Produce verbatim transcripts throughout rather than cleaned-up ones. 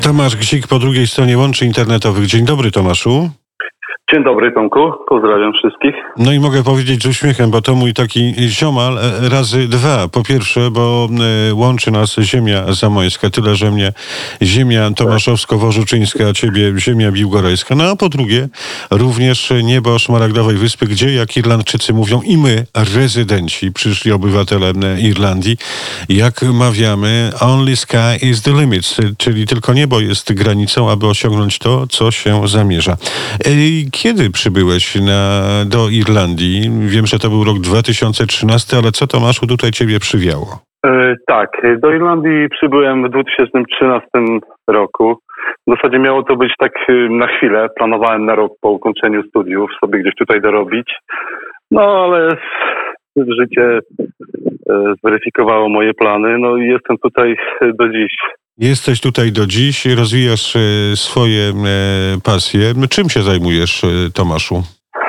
Tomasz Gsik po drugiej stronie łączy internetowych. Dzień dobry, Tomaszu. Dzień dobry, Tomku. Pozdrawiam wszystkich. No i mogę powiedzieć z uśmiechem, bo to mój taki ziomal razy dwa. Po pierwsze, bo łączy nas ziemia zamojska, tyle, że mnie ziemia tomaszowsko-worzuczyńska, a ciebie ziemia biłgorajska. No a po drugie, również niebo Szmaragdowej Wyspy, gdzie, jak Irlandczycy mówią, i my, rezydenci, przyszli obywatele Irlandii, jak mawiamy, only sky is the limit, czyli tylko niebo jest granicą, aby osiągnąć to, co się zamierza. Kiedy przybyłeś na, do Irlandii? Wiem, że to był rok dwa tysiące trzynasty, ale co, Tomaszu, tutaj ciebie przywiało? E, tak, do Irlandii przybyłem w dwa tysiące trzynastym roku. W zasadzie miało to być tak na chwilę. Planowałem na rok po ukończeniu studiów sobie gdzieś tutaj dorobić. No ale życie e, zweryfikowało moje plany. No i jestem tutaj do dziś. Jesteś tutaj do dziś, rozwijasz swoje e, pasje. Czym się zajmujesz, Tomaszu?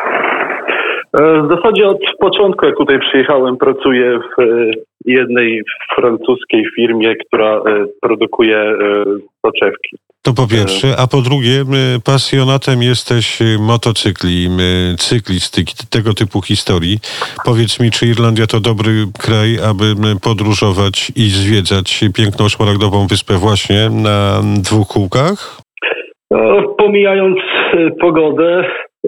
W zasadzie od początku, jak tutaj przyjechałem, pracuję w jednej francuskiej firmie, która produkuje soczewki. To po pierwsze, a po drugie, pasjonatem jesteś motocykli, cyklistyki, tego typu historii. Powiedz mi, czy Irlandia to dobry kraj, aby podróżować i zwiedzać piękną Szmaragdową Wyspę właśnie na dwóch kółkach? No, pomijając pogodę,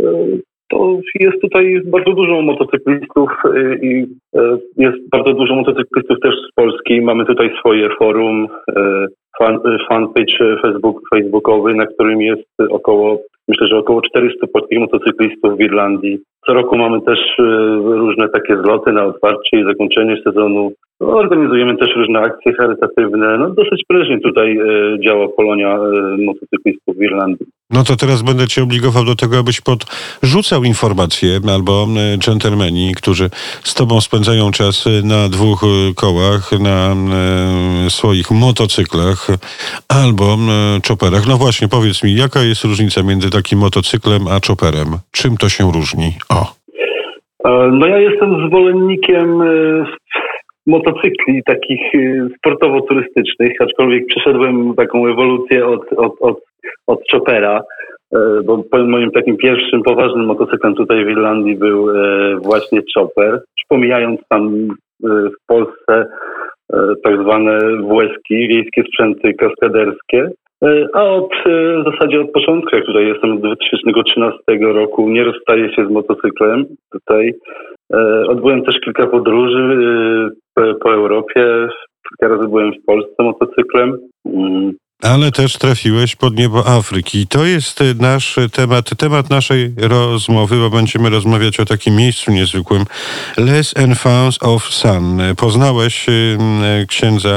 to jest tutaj bardzo dużo motocyklistów i jest bardzo dużo motocyklistów też z Polski. Mamy tutaj swoje forum, fan, fanpage Facebook, facebookowy, na którym jest około, myślę, że około czterystu polskich motocyklistów w Irlandii. Co roku mamy też różne takie zloty na otwarcie i zakończenie sezonu. Organizujemy też różne akcje charytatywne. No, dosyć prężnie tutaj e, działa Polonia e, motocyklistów w Irlandii. No to teraz będę cię obligował do tego, abyś podrzucał informacje, albo e, dżentelmeni, którzy z tobą spędzają czas na dwóch e, kołach, na e, swoich motocyklach, albo e, chopperach. No właśnie, powiedz mi, jaka jest różnica między takim motocyklem a chopperem? Czym to się różni? O. E, no ja jestem zwolennikiem e, motocykli takich sportowo-turystycznych, aczkolwiek przeszedłem taką ewolucję od, od, od, od choppera, bo moim takim pierwszym poważnym motocyklem tutaj w Irlandii był właśnie chopper, pomijając tam w Polsce tak zwane W S ki, wiejskie sprzęty kaskaderskie. A od, w zasadzie od początku, jak tutaj jestem od dwa tysiące trzynastego roku, nie rozstaję się z motocyklem tutaj. Odbyłem też kilka podróży po, po Europie. Kilka razy byłem w Polsce motocyklem. Ale też trafiłeś pod niebo Afryki. I to jest nasz temat, temat naszej rozmowy, bo będziemy rozmawiać o takim miejscu niezwykłym. Les Enfants of Sun. Poznałeś księdza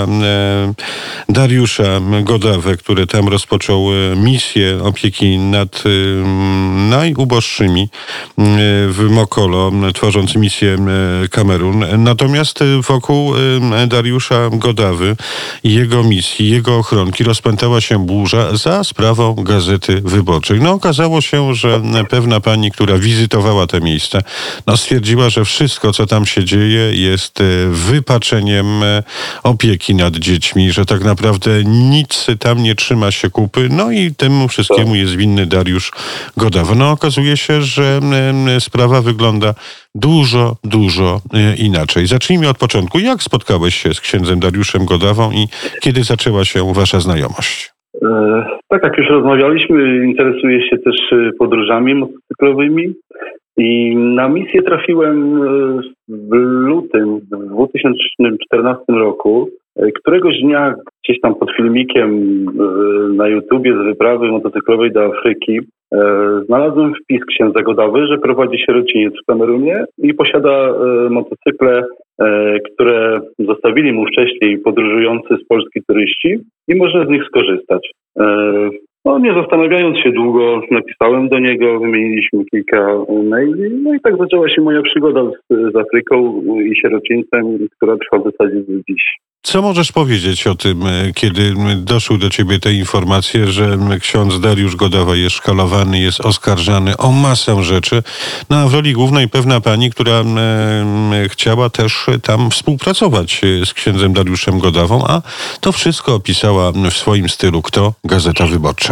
Dariusza Godawę, który tam rozpoczął misję opieki nad najuboższymi w Mokolo, tworząc misję Kamerun. Natomiast wokół Dariusza Godawy i jego misji, jego ochronki rozpętała się burza za sprawą Gazety Wyborczej. No okazało się, że pewna pani, która wizytowała te miejsca, no stwierdziła, że wszystko, co tam się dzieje, jest wypaczeniem opieki nad dziećmi, że tak naprawdę nic tam nie trzyma się kupy, no i temu wszystkiemu jest winny Dariusz Godawa. No okazuje się, że sprawa wygląda dużo, dużo inaczej. Zacznijmy od początku. Jak spotkałeś się z księdzem Dariuszem Godawą i kiedy zaczęła się wasza znajomość? E, tak jak już rozmawialiśmy, interesuję się też podróżami motocyklowymi i na misję trafiłem w lutym w dwa tysiące czternastym roku. Któregoś dnia gdzieś tam pod filmikiem na YouTubie z wyprawy motocyklowej do Afryki znalazłem wpis księdza Godawy, że prowadzi sierociniec w Kamerunie i posiada motocykle, które zostawili mu wcześniej podróżujący z Polski turyści i można z nich skorzystać. No, nie zastanawiając się długo, napisałem do niego, wymieniliśmy kilka maili, no i tak zaczęła się moja przygoda z, z Afryką i sierocińcem, która trwa w zasadzie do dziś. Co możesz powiedzieć o tym, kiedy doszły do ciebie te informacje, że ksiądz Dariusz Godawa jest szkalowany, jest oskarżany o masę rzeczy, no a w roli głównej pewna pani, która e, chciała też tam współpracować z księdzem Dariuszem Godawą, a to wszystko opisała w swoim stylu kto? Gazeta Wyborcza.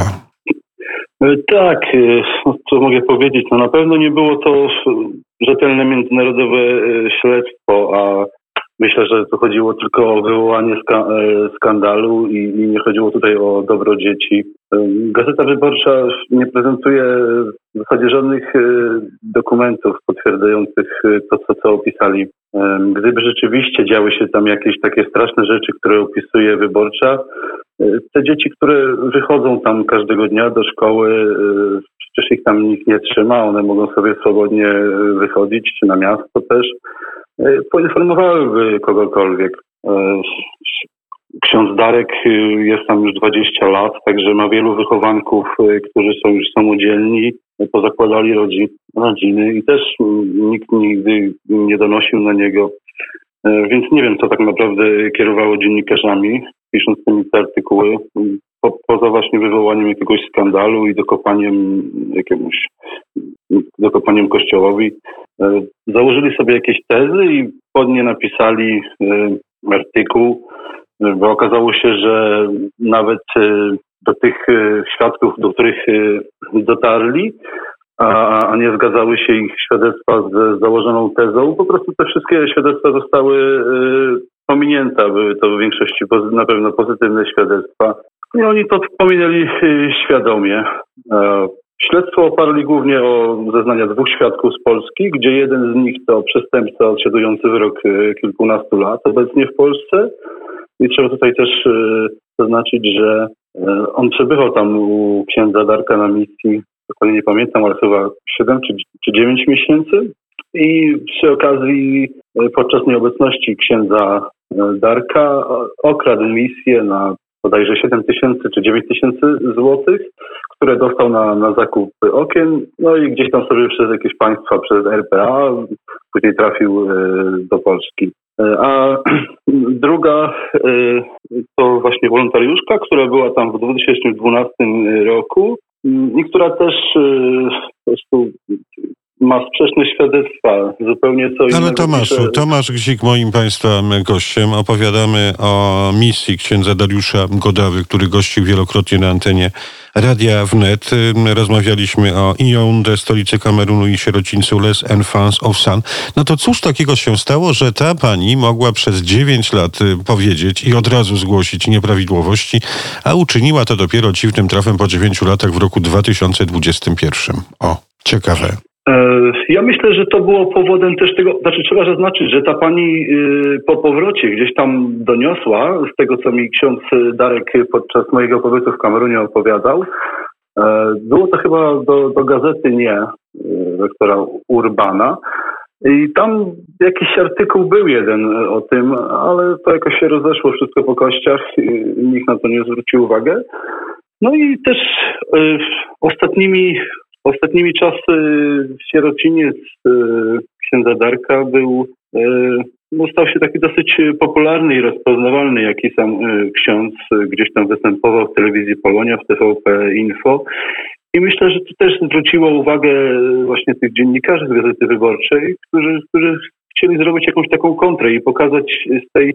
Tak, co mogę powiedzieć? No na pewno nie było to rzetelne międzynarodowe śledztwo, a myślę, że tu chodziło tylko o wywołanie ska- skandalu i, i nie chodziło tutaj o dobro dzieci. Gazeta Wyborcza nie prezentuje w zasadzie żadnych dokumentów potwierdzających to, co, co opisali. Gdyby rzeczywiście działy się tam jakieś takie straszne rzeczy, które opisuje Wyborcza, te dzieci, które wychodzą tam każdego dnia do szkoły, przecież ich tam nikt nie trzyma, one mogą sobie swobodnie wychodzić, czy na miasto też, poinformowałyby kogokolwiek. Ksiądz Darek jest tam już dwadzieścia lat, także ma wielu wychowanków, którzy są już samodzielni, pozakładali rodzin, rodziny i też nikt nigdy nie donosił na niego. Więc nie wiem, co tak naprawdę kierowało dziennikarzami, pisząc te artykuły, po, poza właśnie wywołaniem jakiegoś skandalu i dokopaniem jakiemuś, dokopaniem kościołowi. Założyli sobie jakieś tezy i pod nie napisali artykuł, bo okazało się, że nawet do tych świadków, do których dotarli, a, a nie zgadzały się ich świadectwa z założoną tezą, po prostu te wszystkie świadectwa zostały y, pominięte. Były to w większości pozy- na pewno pozytywne świadectwa. I oni to pominęli y, świadomie. E, śledztwo oparli głównie o zeznania dwóch świadków z Polski, gdzie jeden z nich to przestępca odsiadujący wyrok y, kilkunastu lat obecnie w Polsce. I trzeba tutaj też y, zaznaczyć, że y, on przebywał tam u księdza Darka na misji, dokładnie nie pamiętam, ale chyba siedem czy dziewięć miesięcy. I przy okazji, podczas nieobecności księdza Darka, okradł misję na bodajże siedem tysięcy czy dziewięć tysięcy złotych, które dostał na, na zakup okien. No i gdzieś tam sobie przez jakieś państwa, przez R P A, później trafił do Polski. A druga to właśnie wolontariuszka, która była tam w dwa tysiące dwunastym roku i która też po prostu ma sprzeczne świadectwa, zupełnie co innego. Ale Tomaszu, niż... Tomasz Gzik, moim Państwa gościem. Opowiadamy o misji księdza Dariusza Godawy, który gościł wielokrotnie na antenie Radia Wnet. Rozmawialiśmy o Yaoundé, stolicy Kamerunu i sierocińcu Les Enfants of Sun. No to cóż takiego się stało, że ta pani mogła przez dziewięć lat powiedzieć i od razu zgłosić nieprawidłowości, a uczyniła to dopiero dziwnym trafem po dziewięciu latach w roku dwa tysiące dwudziestym pierwszym. O, ciekawe. Ja myślę, że to było powodem też tego, znaczy trzeba zaznaczyć, że ta pani po powrocie gdzieś tam doniosła, z tego co mi ksiądz Darek podczas mojego pobytu w Kamerunie opowiadał, było to chyba do, do gazety Nie, rektora Urbana. I tam jakiś artykuł był jeden o tym, ale to jakoś się rozeszło wszystko po kościach, nikt na to nie zwrócił uwagę. No i też y, ostatnimi Ostatnimi czasy sierociniec księdza Darka był, no stał się taki dosyć popularny i rozpoznawalny, jaki sam ksiądz gdzieś tam występował w telewizji Polonia, w T V P Info. I myślę, że to też zwróciło uwagę właśnie tych dziennikarzy z Gazety Wyborczej, którzy, którzy chcieli zrobić jakąś taką kontrę i pokazać z tej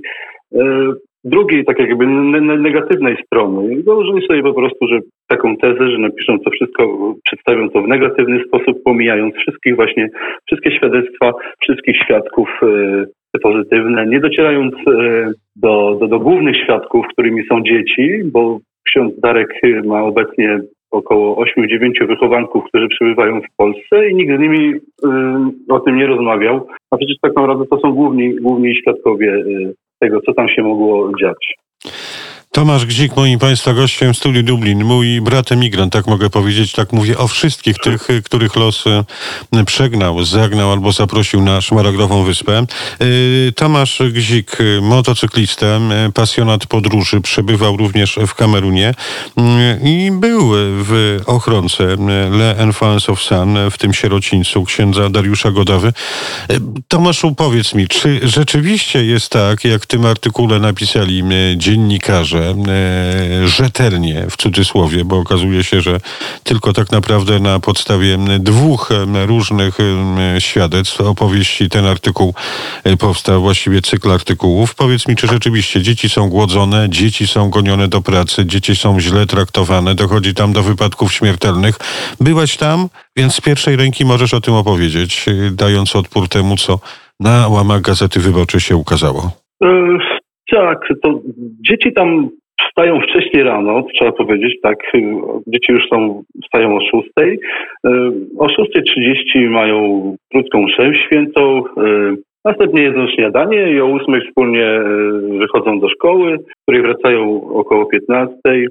drugiej, tak jakby negatywnej strony. I założyli sobie po prostu, że taką tezę, że napiszą to wszystko, przedstawią to w negatywny sposób, pomijając wszystkich właśnie, wszystkie świadectwa, wszystkich świadków e, pozytywne, nie docierając e, do, do, do głównych świadków, którymi są dzieci, bo ksiądz Darek ma obecnie około ośmiu dziewięciu wychowanków, którzy przebywają w Polsce i nikt z nimi y, o tym nie rozmawiał. A przecież tak naprawdę to są główni, główni świadkowie y, tego, co tam się mogło dziać. Tomasz Gzik, moim Państwa gościem w Studiu Dublin. Mój brat emigrant, tak mogę powiedzieć, tak mówię o wszystkich tych, których los przegnał, zagnał albo zaprosił na Szmaragdową Wyspę. Tomasz Gzik, motocyklista, pasjonat podróży, przebywał również w Kamerunie i był w ochronce Le Enfants of Sun, w tym sierocińcu księdza Dariusza Godawy. Tomaszu, powiedz mi, czy rzeczywiście jest tak, jak w tym artykule napisali dziennikarze, rzetelnie, w cudzysłowie, bo okazuje się, że tylko tak naprawdę na podstawie dwóch różnych świadectw, opowieści, ten artykuł powstał, właściwie cykl artykułów. Powiedz mi, czy rzeczywiście dzieci są głodzone, dzieci są gonione do pracy, dzieci są źle traktowane, dochodzi tam do wypadków śmiertelnych. Byłaś tam, więc z pierwszej ręki możesz o tym opowiedzieć, dając odpór temu, co na łamach Gazety Wyborczej się ukazało. Tak, to dzieci tam wstają wcześniej rano, trzeba powiedzieć, tak, dzieci już są, wstają o szóstej. O szósta trzydzieści mają krótką mszę świętą, następnie jedzą śniadanie i o ósmej wspólnie wychodzą do szkoły, w której wracają około piętnastej.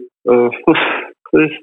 To jest,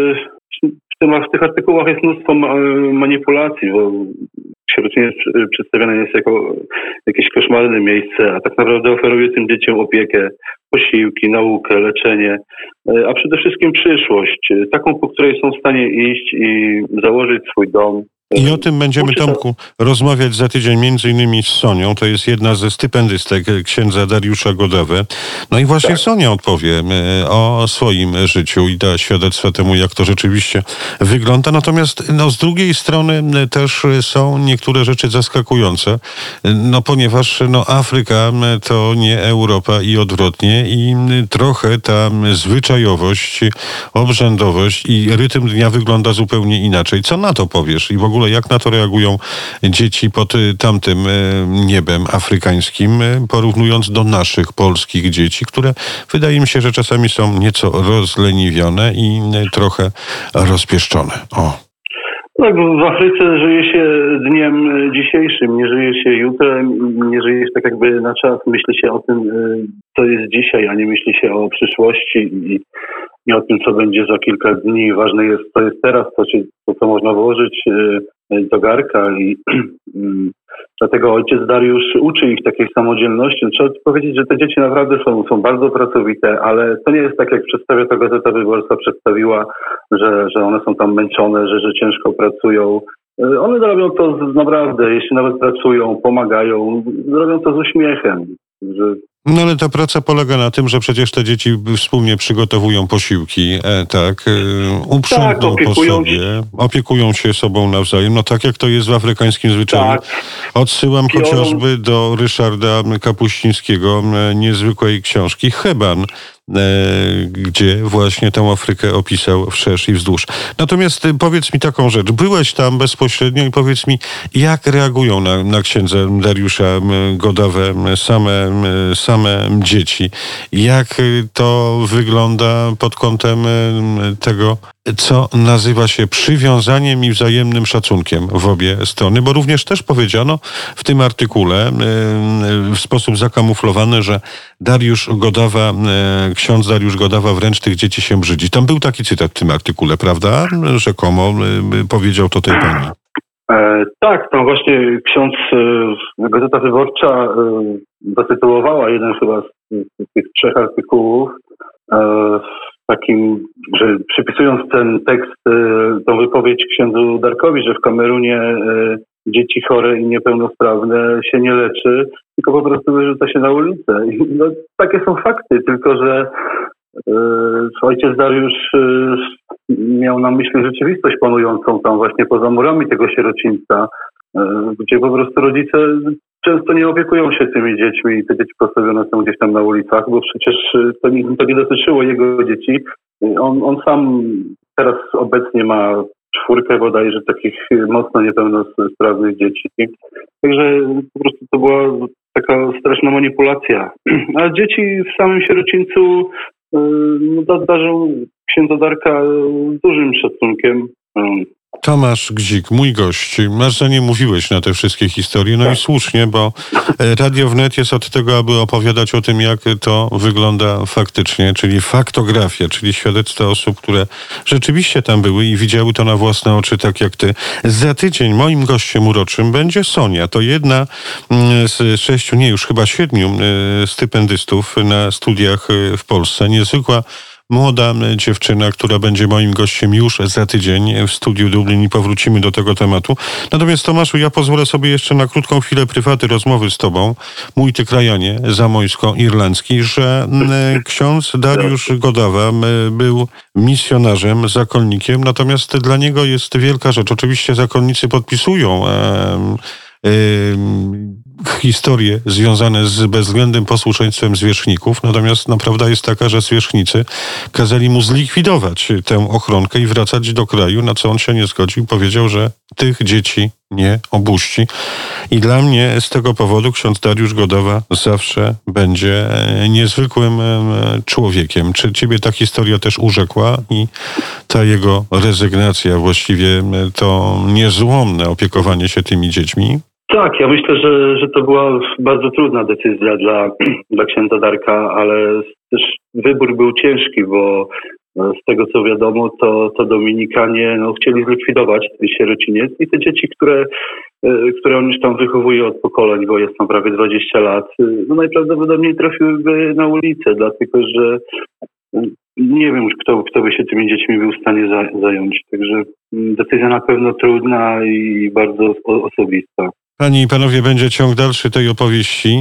w, tym, w tych artykułach jest mnóstwo manipulacji, bo sierociniec przedstawiany jest jako jakieś koszmarne miejsce, a tak naprawdę oferuje tym dzieciom opiekę, posiłki, naukę, leczenie, a przede wszystkim przyszłość, taką, po której są w stanie iść i założyć swój dom. I o tym będziemy, Tomku, rozmawiać za tydzień między innymi z Sonią. To jest jedna ze stypendystek księdza Dariusza Godawy. No i właśnie tak. Sonia odpowie o swoim życiu i da świadectwo temu, jak to rzeczywiście wygląda. Natomiast no, z drugiej strony też są niektóre rzeczy zaskakujące, no ponieważ no, Afryka to nie Europa i odwrotnie i trochę ta zwyczajowość, obrzędowość i rytm dnia wygląda zupełnie inaczej. Co na to powiesz? I w ogóle jak na to reagują dzieci pod tamtym niebem afrykańskim, porównując do naszych polskich dzieci, które wydaje mi się, że czasami są nieco rozleniwione i trochę rozpieszczone. O. Tak, w Afryce żyje się dniem dzisiejszym, nie żyje się jutrem, nie żyje się tak jakby na czas. Myśli się o tym, co jest dzisiaj, a nie myśli się o przyszłości i, i o tym, co będzie za kilka dni. Ważne jest, co jest teraz, to, to co można włożyć do garka i dlatego ojciec Dariusz uczy ich takiej samodzielności. Trzeba powiedzieć, że te dzieci naprawdę są, są bardzo pracowite, ale to nie jest tak, jak przedstawia to Gazeta Wyborcza przedstawiła, że, że one są tam męczone, że, że ciężko pracują. One robią to z, naprawdę, jeśli nawet pracują, pomagają, robią to z uśmiechem. Że No ale ta praca polega na tym, że przecież te dzieci wspólnie przygotowują posiłki, e, tak, e, uprzątną tak, po sobie, opiekują się sobą nawzajem, no tak jak to jest w afrykańskim zwyczaju. Tak. Odsyłam Piorą... chociażby do Ryszarda Kapuścińskiego e, niezwykłej książki Heban, e, gdzie właśnie tę Afrykę opisał wszerz i wzdłuż. Natomiast e, powiedz mi taką rzecz, byłeś tam bezpośrednio i powiedz mi, jak reagują na, na księdza Dariusza Godawę same, same same dzieci. Jak to wygląda pod kątem tego, co nazywa się przywiązaniem i wzajemnym szacunkiem w obie strony, bo również też powiedziano w tym artykule w sposób zakamuflowany, że Dariusz Godawa, ksiądz Dariusz Godawa wręcz tych dzieci się brzydzi. Tam był taki cytat w tym artykule, prawda? Rzekomo powiedział to tej pani. E, tak, tam właśnie ksiądz, e, Gazeta Wyborcza e, zatytułowała jeden chyba z, z tych trzech artykułów e, takim, że przypisując ten tekst, e, tą wypowiedź księdzu Darkowi, że w Kamerunie e, dzieci chore i niepełnosprawne się nie leczy, tylko po prostu wyrzuca się na ulicę. I, no, takie są fakty, tylko że e, ojciec Dariusz e, miał na myśli rzeczywistość panującą tam właśnie poza murami tego sierocińca, gdzie po prostu rodzice często nie opiekują się tymi dziećmi i te dzieci postawione są gdzieś tam na ulicach, bo przecież to nie, to nie dotyczyło jego dzieci. On, on sam teraz obecnie ma czwórkę bodajże takich mocno niepełnosprawnych dzieci. Także po prostu to była taka straszna manipulacja. A dzieci w samym sierocińcu no, darzą księdza Darka dużym szacunkiem. Tomasz Gzik, mój gość. Masz za nie mówiłeś na te wszystkie historie, no Tak. i słusznie, bo Radio Wnet jest od tego, aby opowiadać o tym, jak to wygląda faktycznie, czyli faktografia, czyli świadectwa osób, które rzeczywiście tam były i widziały to na własne oczy, tak jak ty. Za tydzień moim gościem uroczym będzie Sonia. To jedna z sześciu, nie już chyba siedmiu stypendystów na studiach w Polsce. Niezwykła młoda dziewczyna, która będzie moim gościem już za tydzień w studiu Dublin i powrócimy do tego tematu. Natomiast Tomaszu, ja pozwolę sobie jeszcze na krótką chwilę prywaty rozmowy z tobą, mój ty krajanie zamojsko-irlandzki, że ksiądz Dariusz Godawa był misjonarzem, zakonnikiem, natomiast dla niego jest wielka rzecz. Oczywiście zakonnicy podpisują e, historie związane z bezwzględnym posłuszeństwem zwierzchników, natomiast no, prawda jest taka, że zwierzchnicy kazali mu zlikwidować tę ochronkę i wracać do kraju, na co on się nie zgodził. Powiedział, że tych dzieci nie opuści. I dla mnie z tego powodu ksiądz Dariusz Godawa zawsze będzie niezwykłym człowiekiem. Czy ciebie ta historia też urzekła i ta jego rezygnacja, właściwie to niezłomne opiekowanie się tymi dziećmi? Tak, ja myślę, że, że to była bardzo trudna decyzja dla, dla księdza Darka, ale też wybór był ciężki, bo z tego co wiadomo, to, to Dominikanie no, chcieli zlikwidować ten sierociniec i te dzieci, które, które on już tam wychowuje od pokoleń, bo jest tam prawie dwadzieścia lat, no najprawdopodobniej trafiłyby na ulicę, dlatego że nie wiem już, kto, kto by się tymi dziećmi był w stanie za, zająć. Także decyzja na pewno trudna i bardzo osobista. Panie i panowie, będzie ciąg dalszy tej opowieści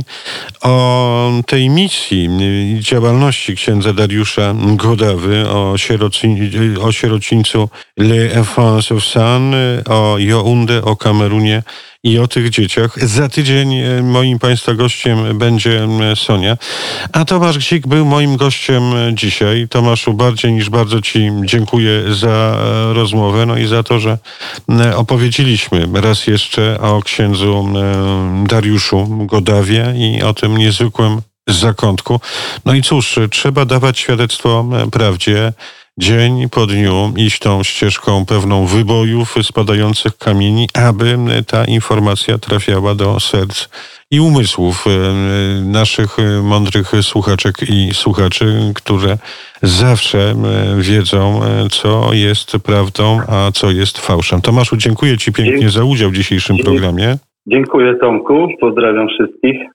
o tej misji i działalności księdza Dariusza Godawy, o, sieroci, o sierocińcu Les Enfants of Sun, o Yaoundé, o Kamerunie i o tych dzieciach. Za tydzień moim państwa gościem będzie Sonia. A Tomasz Gzik był moim gościem dzisiaj. Tomaszu, bardziej niż bardzo ci dziękuję za rozmowę, no i za to, że opowiedzieliśmy raz jeszcze o księdzu Dariuszu Godawie i o tym niezwykłym zakątku. No i cóż, trzeba dawać świadectwo prawdzie. Dzień po dniu iść tą ścieżką pewną wybojów, spadających kamieni, aby ta informacja trafiała do serc i umysłów naszych mądrych słuchaczek i słuchaczy, które zawsze wiedzą, co jest prawdą, a co jest fałszem. Tomaszu, dziękuję ci pięknie za udział w dzisiejszym programie. Dziękuję, Tomku. Pozdrawiam wszystkich.